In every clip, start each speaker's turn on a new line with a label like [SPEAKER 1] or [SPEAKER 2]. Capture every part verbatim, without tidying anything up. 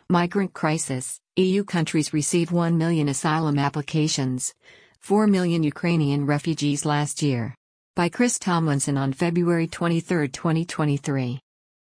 [SPEAKER 1] Migrant crisis. E U countries receive one million asylum applications. four million Ukrainian refugees last year. By Chris Tomlinson on February twenty-third, twenty twenty-three.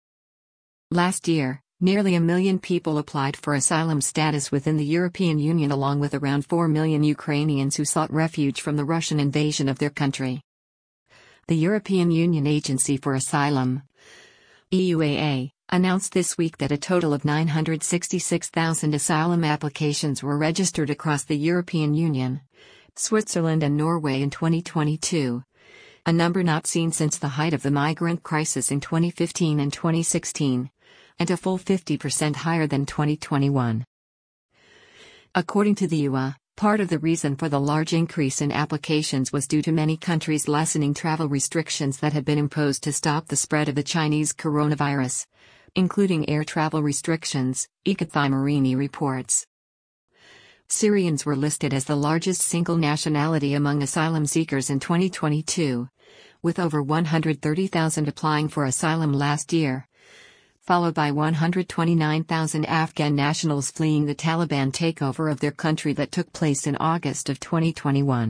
[SPEAKER 1] Last year, nearly a million people applied for asylum status within the European Union, along with around four million Ukrainians who sought refuge from the Russian invasion of their country. The European Union Agency for Asylum, E U A A, announced this week that a total of nine hundred sixty-six thousand asylum applications were registered across the European Union, Switzerland and Norway in twenty twenty-two, a number not seen since the height of the migrant crisis in twenty fifteen and twenty sixteen, and a full fifty percent higher than twenty twenty-one. According to the E U A, part of the reason for the large increase in applications was due to many countries lessening travel restrictions that had been imposed to stop the spread of the Chinese coronavirus, including air travel restrictions, Ekathai Marini reports. Syrians were listed as the largest single nationality among asylum seekers in twenty twenty-two, with over one hundred thirty thousand applying for asylum last year, followed by one hundred twenty-nine thousand Afghan nationals fleeing the Taliban takeover of their country that took place in August of twenty twenty-one.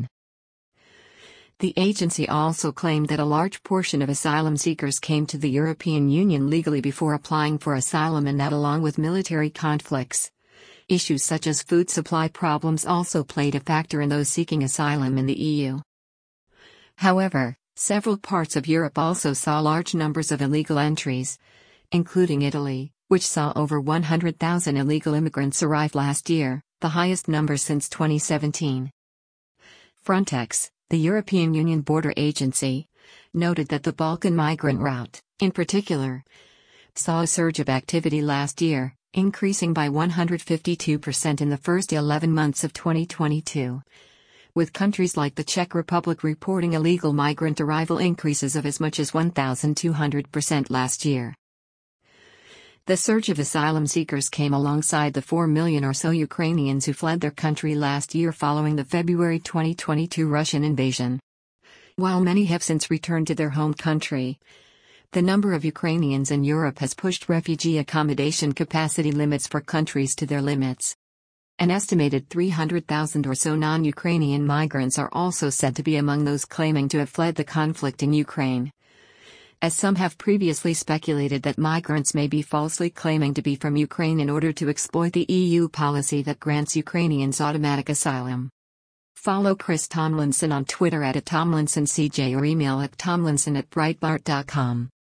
[SPEAKER 1] The agency also claimed that a large portion of asylum seekers came to the European Union legally before applying for asylum, and that along with military conflicts, issues such as food supply problems also played a factor in those seeking asylum in the E U. However, several parts of Europe also saw large numbers of illegal entries, including Italy, which saw over one hundred thousand illegal immigrants arrive last year, the highest number since twenty seventeen. Frontex, the European Union Border Agency, noted that the Balkan migrant route, in particular, saw a surge of activity last year, increasing by one hundred fifty-two percent in the first eleven months of twenty twenty-two, with countries like the Czech Republic reporting illegal migrant arrival increases of as much as one thousand two hundred percent last year. The surge of asylum seekers came alongside the four million or so Ukrainians who fled their country last year following the February twenty twenty-two Russian invasion. While many have since returned to their home country, the number of Ukrainians in Europe has pushed refugee accommodation capacity limits for countries to their limits. An estimated three hundred thousand or so non-Ukrainian migrants are also said to be among those claiming to have fled the conflict in Ukraine, as some have previously speculated that migrants may be falsely claiming to be from Ukraine in order to exploit the E U policy that grants Ukrainians automatic asylum. Follow Chris Tomlinson on Twitter at, at TomlinsonCJ or email at tomlinson at breitbart dot com.